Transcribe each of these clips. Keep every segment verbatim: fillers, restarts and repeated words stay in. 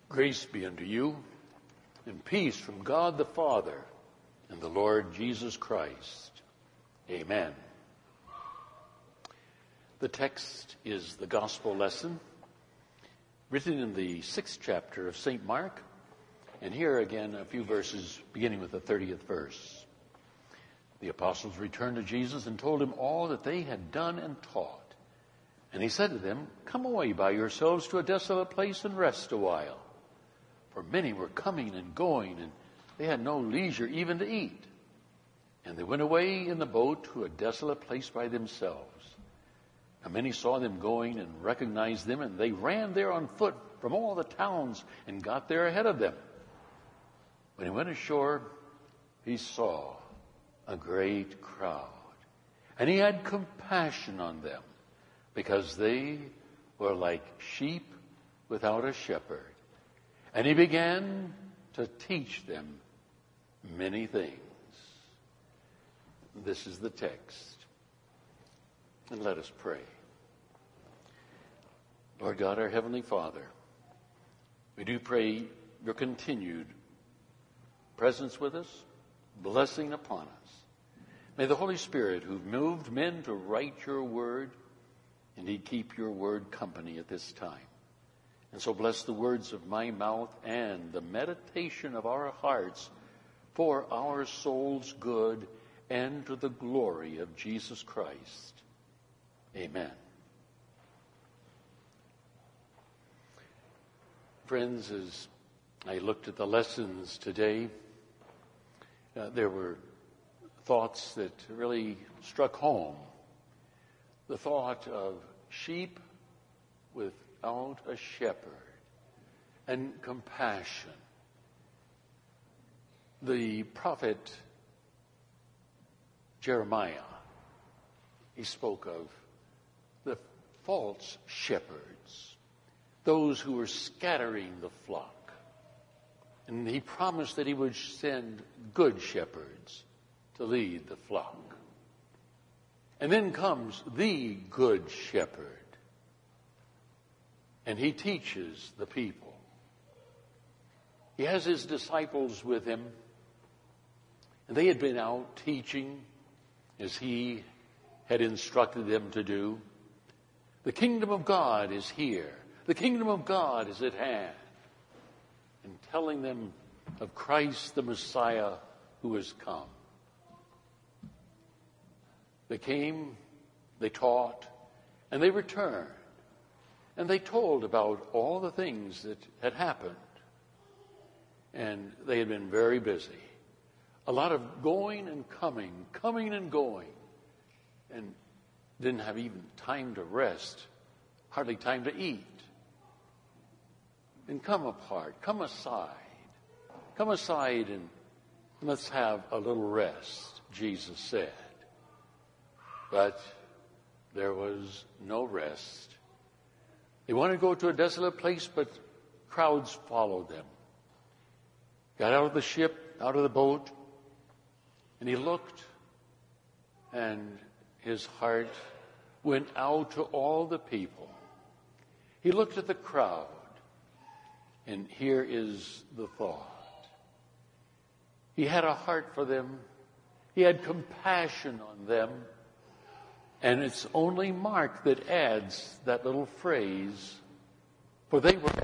Grace be unto you, and peace from God the Father and the Lord Jesus Christ. Amen. The text is the gospel lesson written in the sixth chapter of Saint Mark, and here again a few verses beginning with the thirtieth verse. The apostles returned to Jesus and told him all that they had done and taught. And he said to them, "Come away by yourselves to a desolate place and rest a while." For many were coming and going, and they had no leisure even to eat. And they went away in the boat to a desolate place by themselves. And many saw them going and recognized them, and they ran there on foot from all the towns and got there ahead of them. When he went ashore, he saw a great crowd, and he had compassion on them, because they were like sheep without a shepherd. And he began to teach them many things. This is the text. And let us pray. Lord God, our Heavenly Father, we do pray your continued presence with us, blessing upon us. May the Holy Spirit, who moved men to write your word, indeed keep your word company at this time. And so bless the words of my mouth and the meditation of our hearts for our soul's good and to the glory of Jesus Christ. Amen. Friends, as I looked at the lessons today, uh, there were thoughts that really struck home. The thought of sheep without a shepherd and compassion. The prophet Jeremiah, he spoke of the false shepherds, those who were scattering the flock. And he promised that he would send good shepherds to lead the flock. And then comes the good shepherd, and he teaches the people. He has his disciples with him, and they had been out teaching as he had instructed them to do. The kingdom of God is here. The kingdom of God is at hand. And telling them of Christ the Messiah who has come. They came, they taught, and they returned. And they told about all the things that had happened. And they had been very busy. A lot of going and coming, coming and going. And didn't have even time to rest, hardly time to eat. And come apart, come aside. Come aside and let's have a little rest, Jesus said. But there was no rest. They wanted to go to a desolate place, but crowds followed them. Got out of the ship, out of the boat, and he looked, and his heart went out to all the people. He looked at the crowd, and here is the thought. He had a heart for them. He had compassion on them. And it's only Mark that adds that little phrase, for they were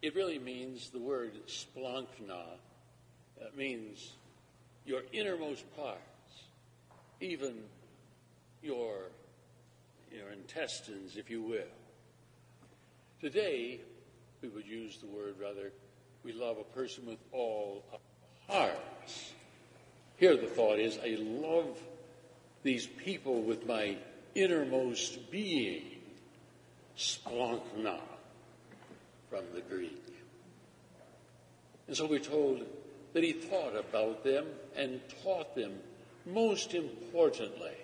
it really means the word splanchna. That means your innermost parts, even your, your intestines, if you will. Today, we would use the word rather, we love a person with all our hearts. Here the thought is, I love these people with my innermost being, splanchna from the Greek. And so we're told that he thought about them and taught them most importantly.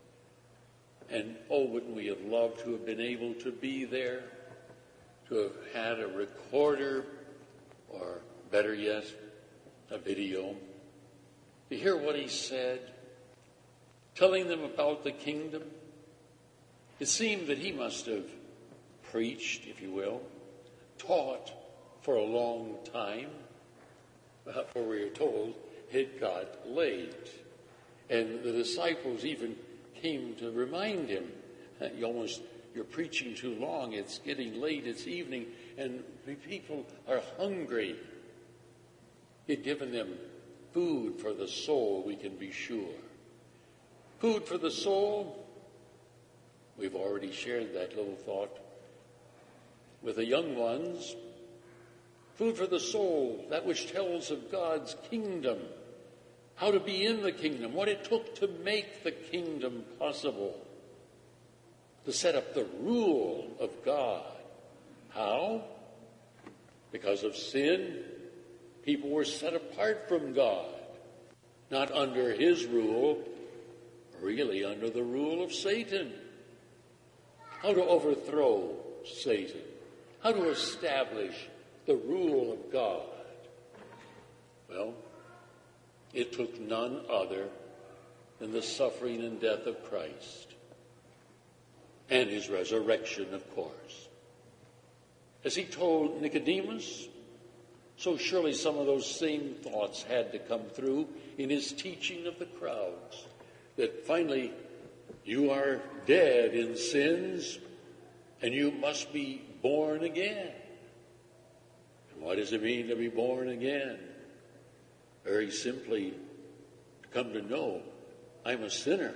And oh, wouldn't we have loved to have been able to be there, to have had a recorder, or better yet, a video, to hear what he said, telling them about the kingdom. It seemed that he must have preached, if you will, taught for a long time, for we are told it got late. And the disciples even came to remind him, you almost, you're preaching too long, it's getting late, it's evening, and the people are hungry. He'd given them food for the soul, we can be sure. Food for the soul, we've already shared that little thought with the young ones. Food for the soul, that which tells of God's kingdom, how to be in the kingdom, what it took to make the kingdom possible, to set up the rule of God. How? Because of sin, people were set apart from God, not under his rule, really under the rule of Satan. How to overthrow Satan, how to establish the rule of God. Well, it took none other than the suffering and death of Christ and his resurrection, of course. As he told Nicodemus, so surely some of those same thoughts had to come through in his teaching of the crowds, that finally, you are dead in sins and you must be born again. And what does it mean to be born again? Very simply, to come to know I'm a sinner.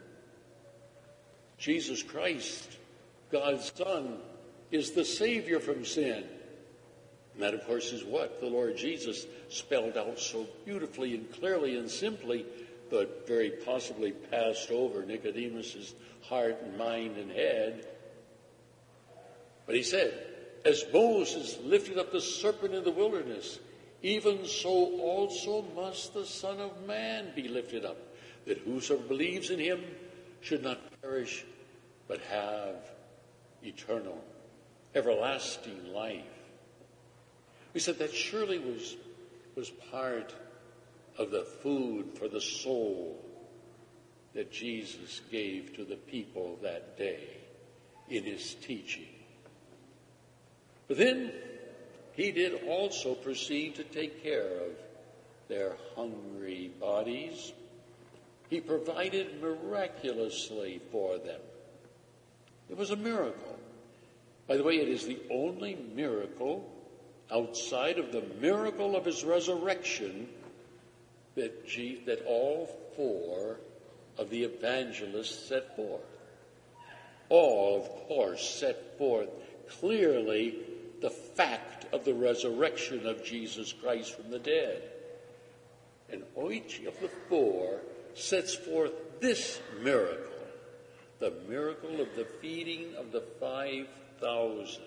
Jesus Christ, God's Son, is the Savior from sin. And that, of course, is what the Lord Jesus spelled out so beautifully and clearly and simply, but very possibly passed over Nicodemus's heart and mind and head. But he said, as Moses lifted up the serpent in the wilderness, even so also must the Son of Man be lifted up, that whosoever believes in him should not perish, but have eternal, everlasting life. We said that surely was, was part of the food for the soul that Jesus gave to the people that day in his teaching. But then he did also proceed to take care of their hungry bodies. He provided miraculously for them. It was a miracle. By the way, it is the only miracle outside of the miracle of his resurrection that, G- that all four of the evangelists set forth. All, of course, set forth clearly the fact of the resurrection of Jesus Christ from the dead. And each of the four sets forth this miracle, the miracle of the feeding of the five thousand.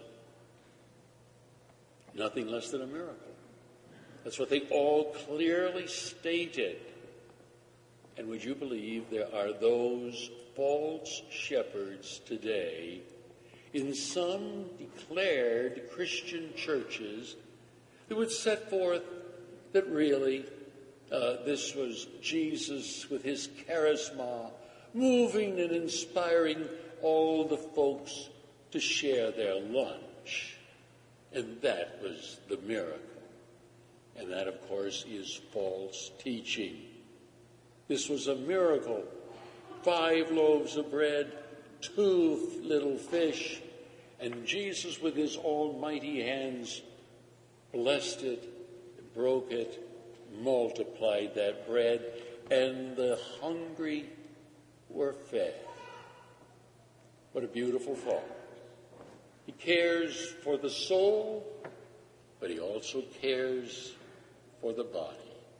Nothing less than a miracle. That's what they all clearly stated. And would you believe there are those false shepherds today in some declared Christian churches who would set forth that really uh, this was Jesus with his charisma moving and inspiring all the folks to share their lunch. And that was the miracle. And that, of course, is false teaching. This was a miracle. Five loaves of bread, two little fish, and Jesus with his almighty hands blessed it, broke it, multiplied that bread, and the hungry were fed. What a beautiful thought. He cares for the soul, but he also cares for the body.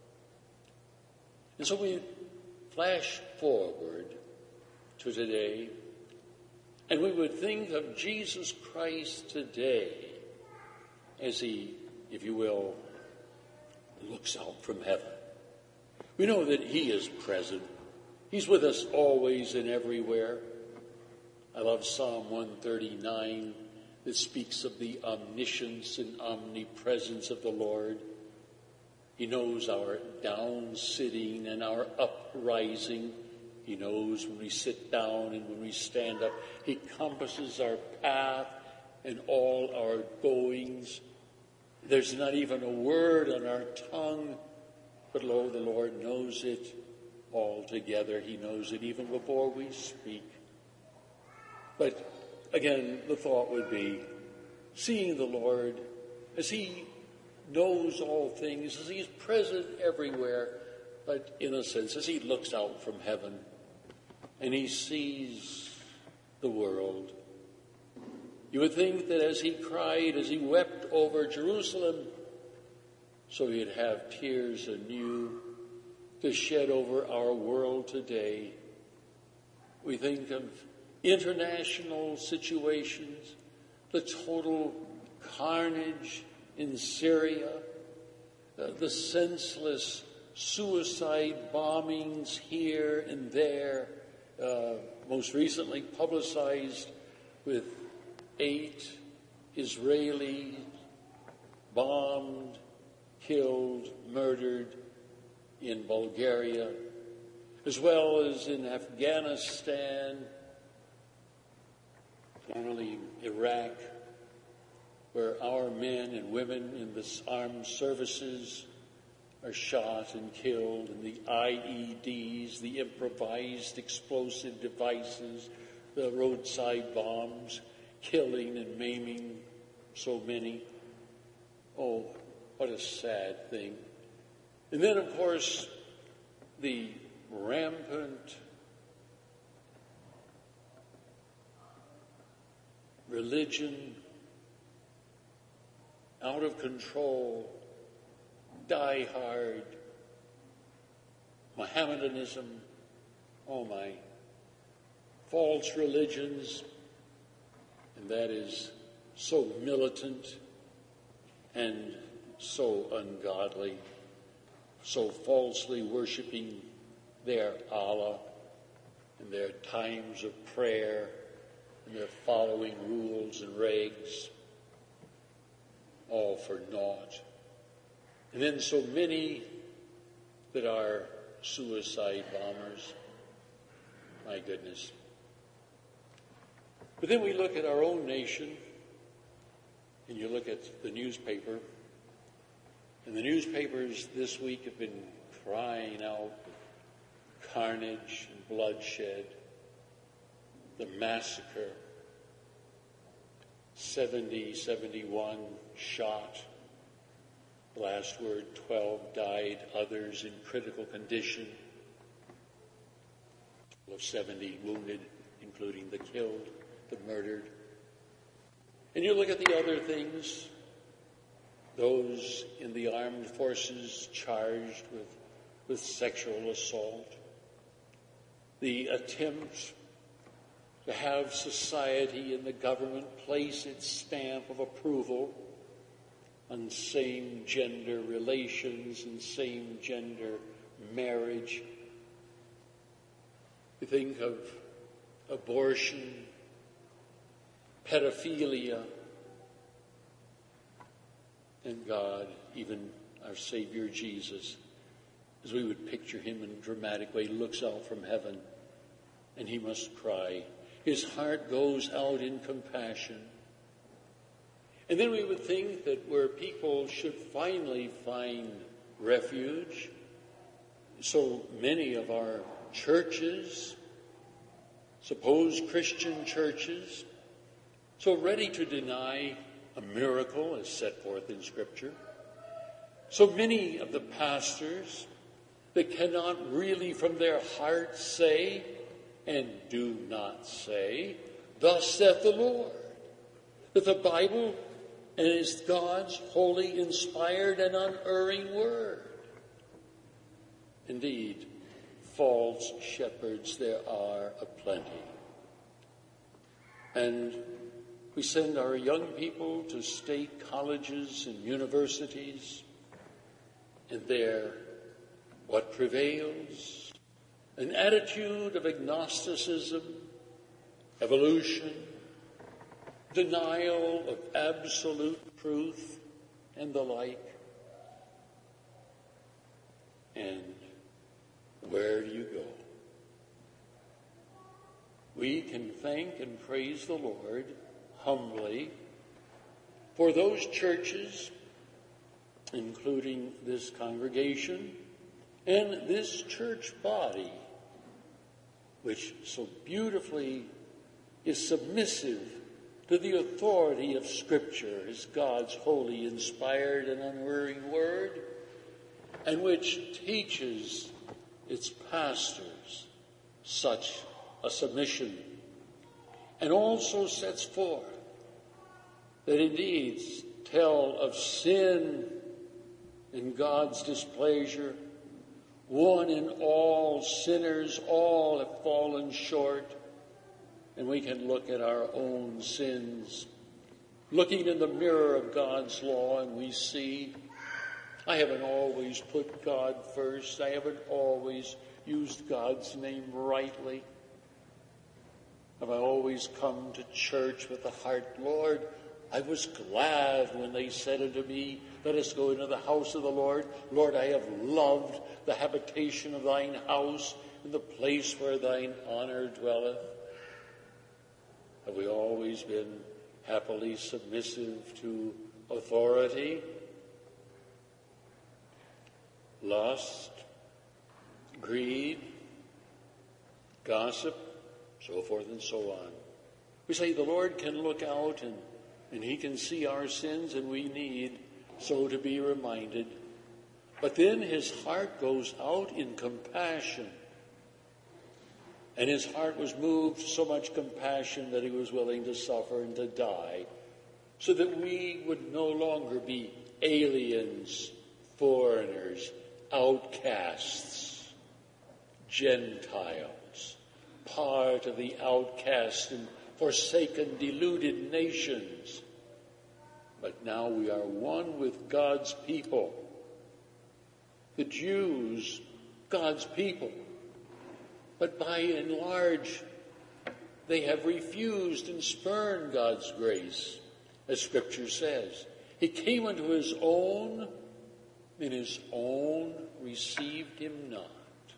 And so we flash forward to today, and we would think of Jesus Christ today as he, if you will, looks out from heaven. We know that he is present. He's with us always and everywhere. I love Psalm one thirty-nine that speaks of the omniscience and omnipresence of the Lord. He knows our down-sitting and our uprising. He knows when we sit down and when we stand up. He compasses our path and all our goings. There's not even a word on our tongue, but lo, the Lord knows it altogether. He knows it even before we speak. But again, the thought would be, seeing the Lord as he knows all things, as he's present everywhere, but in a sense, as he looks out from heaven and he sees the world. You would think that as he cried, as he wept over Jerusalem, so he'd have tears anew to shed over our world today. We think of international situations, the total carnage in Syria, uh, the senseless suicide bombings here and there, uh, most recently publicized with eight Israelis bombed, killed, murdered in Bulgaria, as well as in Afghanistan, formerly Iraq, where our men and women in the armed services are shot and killed, and the I E Ds, the improvised explosive devices, the roadside bombs, killing and maiming so many. Oh, what a sad thing. And then, of course, the rampant religion, out of control, die-hard Mohammedanism, oh my, false religions, and that is so militant and so ungodly, so falsely worshiping their Allah and their times of prayer and their following rules and regs, all for naught. And then so many that are suicide bombers. My goodness. But then we look at our own nation, and you look at the newspaper, and the newspapers this week have been crying out carnage and bloodshed, the massacre, seventy, seventy-one shot. The last word, twelve died, others in critical condition, of seventy wounded, including the killed, the murdered. And you look at the other things, those in the armed forces charged with, with sexual assault, the attempt to have society and the government place its stamp of approval on same-gender relations and same-gender marriage. We think of abortion, pedophilia, and God, even our Savior Jesus, as we would picture him in a dramatic way, looks out from heaven, and he must cry. His heart goes out in compassion. And then we would think that where people should finally find refuge, so many of our churches, supposed Christian churches, so ready to deny a miracle as set forth in Scripture. So many of the pastors that cannot really from their heart say, and do not say, "Thus saith the Lord," that the Bible is God's holy, inspired, and unerring word. Indeed, false shepherds there are aplenty. And we send our young people to state colleges and universities, and there what prevails? An attitude of agnosticism, evolution, denial of absolute truth, and the like. And where do you go? We can thank and praise the Lord humbly for those churches, including this congregation and this church body, which so beautifully is submissive to the authority of Scripture as God's holy, inspired, and unerring word, and which teaches its pastors such a submission, and also sets forth that indeed tell of sin and God's displeasure. One and all sinners, all have fallen short, and we can look at our own sins, looking in the mirror of God's law, and we see, I haven't always put God first. I haven't always used God's name rightly. Have I always come to church with the heart, Lord, I was glad when they said unto me, let us go into the house of the Lord. Lord, I have loved the habitation of thine house and the place where thine honor dwelleth. Have we always been happily submissive to authority? Lust, greed, gossip, so forth and so on. We say the Lord can look out and, and he can see our sins, and we need so to be reminded. But then his heart goes out in compassion. And his heart was moved to so much compassion that he was willing to suffer and to die, so that we would no longer be aliens, foreigners, outcasts, Gentiles, part of the outcast and forsaken, deluded nations. But now we are one with God's people. The Jews, God's people. But by and large, they have refused and spurned God's grace, as Scripture says. He came unto his own, and his own received him not.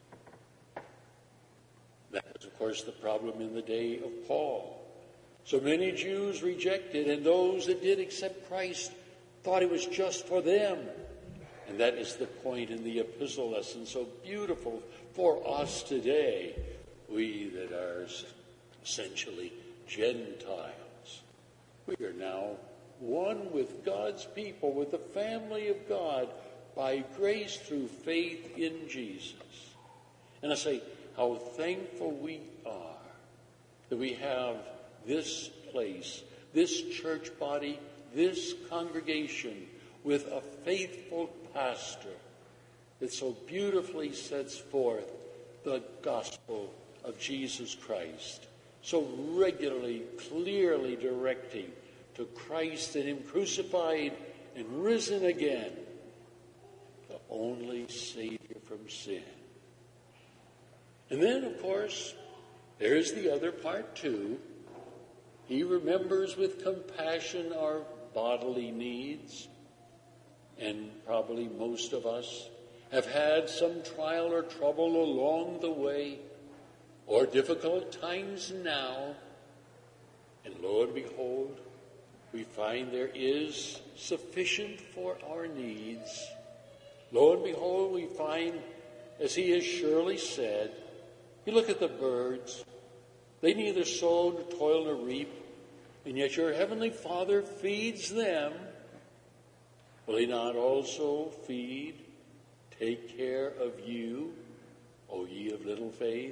That was, of course, the problem in the day of Paul. So many Jews rejected, and those that did accept Christ thought it was just for them. And that is the point in the epistle lesson, so beautiful for us today, we that are essentially Gentiles. We are now one with God's people, with the family of God, by grace through faith in Jesus. And I say, how thankful we are that we have this place, this church body, this congregation, with a faithful pastor that so beautifully sets forth the gospel of Jesus Christ, so regularly, clearly directing to Christ and him crucified and risen again, the only Savior from sin. And then, of course, there's the other part too. He remembers with compassion our bodily needs. And probably most of us have had some trial or trouble along the way, or difficult times now. And lo and behold, we find there is sufficient for our needs. Lo and behold, we find, as he has surely said, you look at the birds, they neither sow nor toil nor reap, and yet your heavenly Father feeds them, will he not also feed, take care of you, O ye of little faith?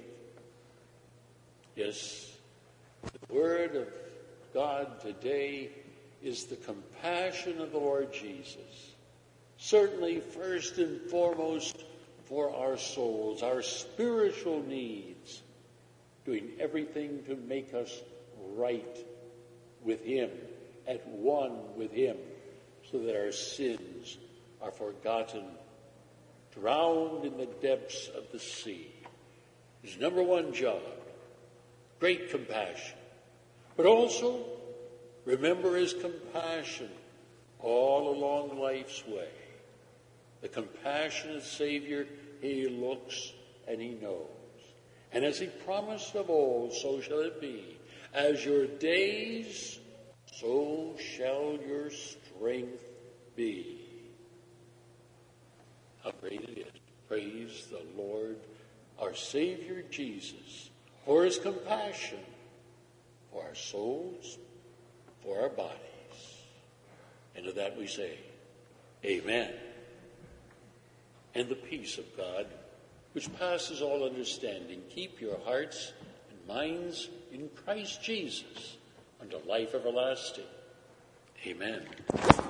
Yes, the word of God today is the compassion of the Lord Jesus. Certainly, first and foremost, for our souls, our spiritual needs, doing everything to make us right with him, at one with him, so that our sins are forgotten, drowned in the depths of the sea. His number one job, great compassion, but also remember his compassion all along life's way. The compassionate Savior, he looks and he knows. And as he promised of old, so shall it be. As your days, so shall your strength be. How great it is. Praise the Lord, our Savior Jesus, for his compassion, for our souls, for our bodies. And to that we say, amen. And the peace of God, which passes all understanding, keep your hearts and minds in Christ Jesus unto life everlasting. Amen.